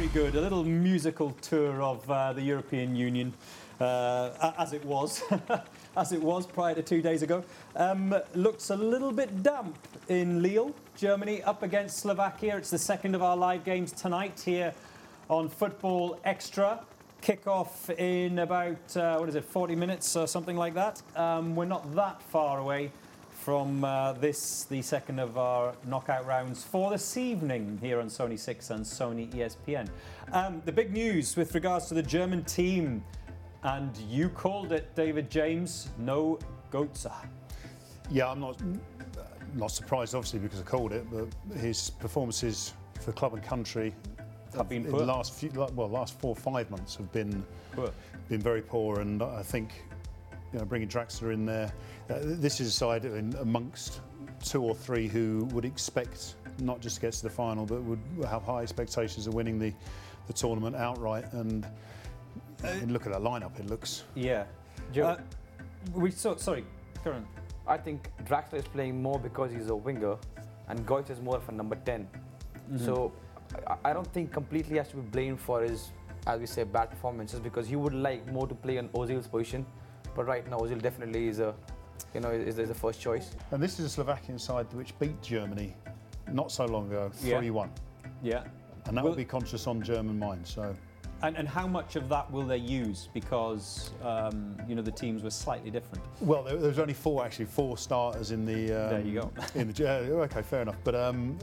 Very good. A little musical tour of the European Union, as it was, as it was prior to 2 days ago. Looks a little bit damp in Lille, Germany, up against Slovakia. It's the second of our live games tonight here on Football Extra. Kick-off in about, 40 minutes or something like that. We're not that far away from the second of our knockout rounds for this evening here on Sony 6 and Sony ESPN. The big news with regards to the German team, and you called it, David James, no Götze. Yeah, I'm not surprised, obviously, because I called it, but his performances for club and country have been poor. In the last 4 or 5 months have been poor. Been very poor, and I think bringing Draxler in there, this is a side amongst 2 or 3 who would expect not just to get to the final, but would have high expectations of winning the tournament outright. And look at that lineup; it looks. Yeah, Joe. Sorry, Karan. I think Draxler is playing more because he's a winger, and Götze is more of a number 10. Mm-hmm. So I don't think completely has to be blamed for his, as we say, bad performances, because he would like more to play on Ozil's position. But right now, Ozil definitely is the first choice. And this is a Slovakian side which beat Germany not so long ago, 3-1. Yeah. And that will be conscious on German minds. So. And how much of that will they use? Because the teams were slightly different. Well, there was only 4 starters in the. There you go. Okay, fair enough. But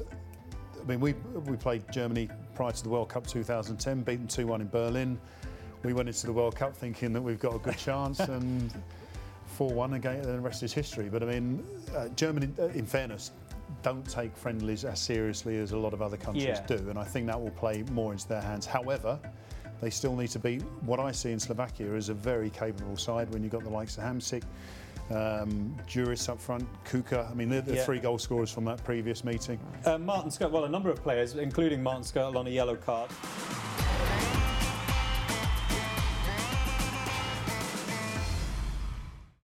we played Germany prior to the World Cup 2010, beaten 2-1 in Berlin. We went into the World Cup thinking that we've got a good chance, and 4-1 again, and the rest is history. But Germany, in fairness, don't take friendlies as seriously as a lot of other countries do, and I think that will play more into their hands. However, they still need to beat what I see in Slovakia as a very capable side when you've got the likes of Hamsik, Juris up front, Kuka. They're the 3 goal scorers from that previous meeting. Martin Skrtel, a number of players, including Martin Skrtel, on a yellow card.